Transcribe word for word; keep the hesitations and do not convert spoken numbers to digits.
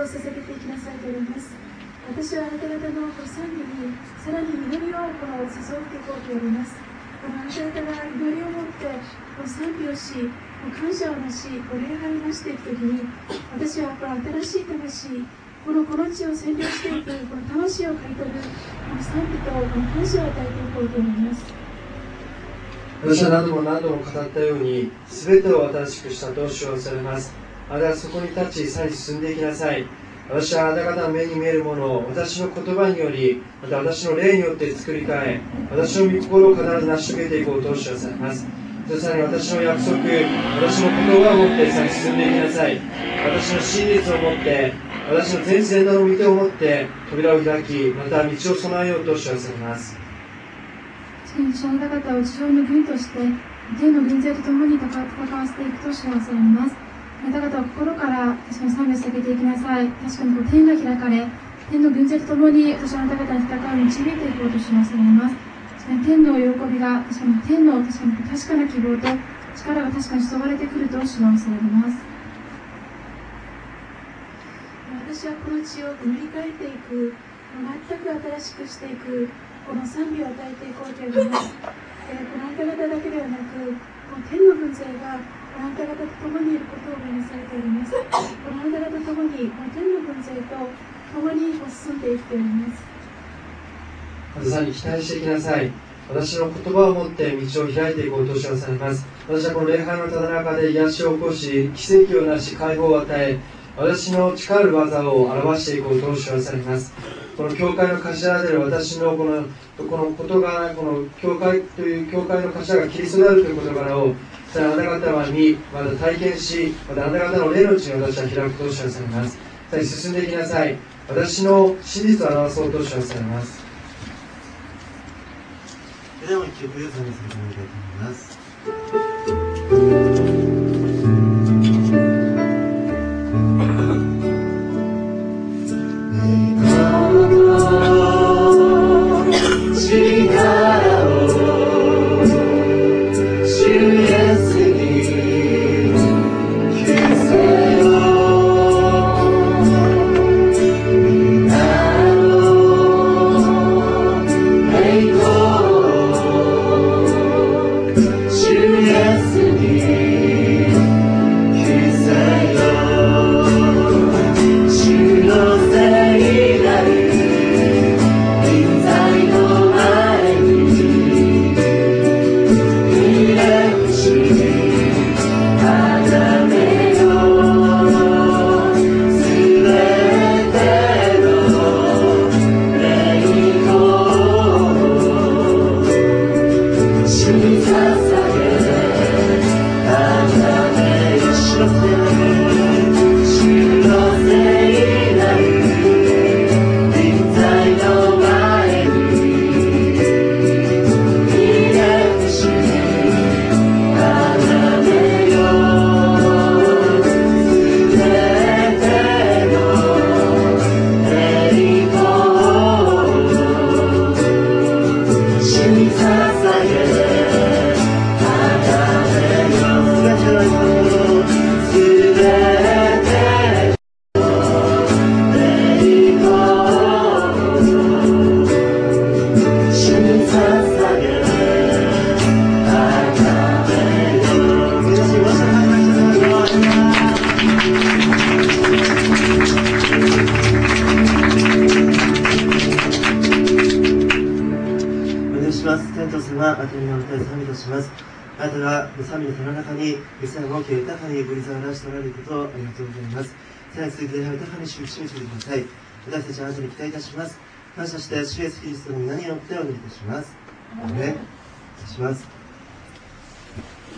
捧げていきなさいとおります。私はあなた方の賛美にさらに祈りをこの注いでいこうとおります。このあなた方が祈りを持ってこの賛美をし、感謝をなし、礼拝をなしていくときに、私はこの新しい魂、このこの地を占領していく、この魂を買い取る、この賛美とこの感謝を与えていこうと思います。 私は何度も何度も語ったように、すべてを新しくしたと主はされます。あなたはそこに立ち、さらに進んでいきなさい。私はあなた方の目に見えるものを私の言葉により、また私の霊によって作り変え、私の御心を必ず成し遂げていこうと主はされます。さらに私の約束、私の言葉を持ってさらに進んでいきなさい。私の真実を持って、私の全然の御手を持って扉を開き、また道を備えようと主はされます。 私はあなた方を地上の軍として、天の軍勢と共に戦わせていくと主はされます。あなた方は心から確かに賛美を捧げていきなさい。確かにこう天が開かれ、天の軍勢と共に私はあなた方に戦いを導いていこうと主はされます。確かに天の喜びが、確かに天の確かに確かな希望と力が確かに注がれてくると主はされます。私はこの地を塗り替えていく、全く新しくしていく、この賛美を与えていこうと思います。えー、このあなた方だけではなく、この天の軍勢があなた方と共にいることをお願いされております。このあなた方と共に、この天の軍勢と共に進んでいっております。 まさに期待していきなさい。私の言葉を持って道を開いていこうと主はされます。私はこの礼拝のただ中で癒しを起こし、奇跡をなし、解放を与え、私の力ある技を表していこうと主はされます。この教会の頭である私のこのこの事柄、この教会という教会の頭がキリストであるという事柄を、あなた方は見、また体験し、またあなた方の霊のうちに私は開くと主はされます。さらに進んでいきなさい。私の真実を表そうと主はされます。 では一曲賛美させていただきたいと思います。私たちはあなたに期待いたします。感謝して主イエスキリストの皆によってお祈りいたします。アーメン。お願いします。